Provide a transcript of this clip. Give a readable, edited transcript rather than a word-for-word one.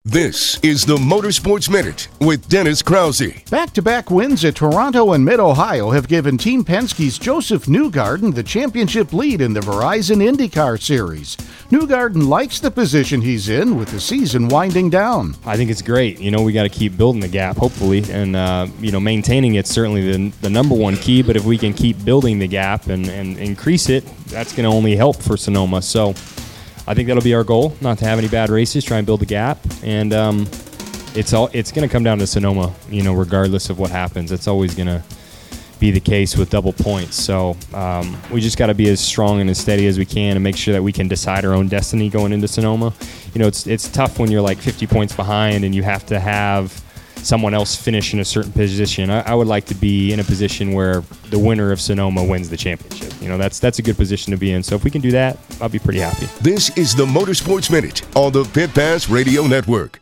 This is the Motorsports Minute with Dennis Krause. Back-to-back wins at Toronto and Mid-Ohio have given Team Penske's Joseph Newgarden the championship lead in the Verizon IndyCar Series. Newgarden likes the position he's in with the season winding down. I think it's great. We got to keep building the gap, hopefully, and maintaining it's certainly the number one key, but if we can keep building the gap and increase it, that's going to only help for Sonoma. So I think that'll be our goal, not to have any bad races, try and build the gap, and it's going to come down to Sonoma, regardless of what happens. It's always going to be the case with double points. So we just got to be as strong and as steady as we can and make sure that we can decide our own destiny going into Sonoma. It's tough when you're like 50 points behind and you have to have someone else finish in a certain position. I would like to be in a position where the winner of Sonoma wins the championship. That's a good position to be in. So if we can do that, I'll be pretty happy. This is the Motorsports Minute on the Pit Pass Radio Network.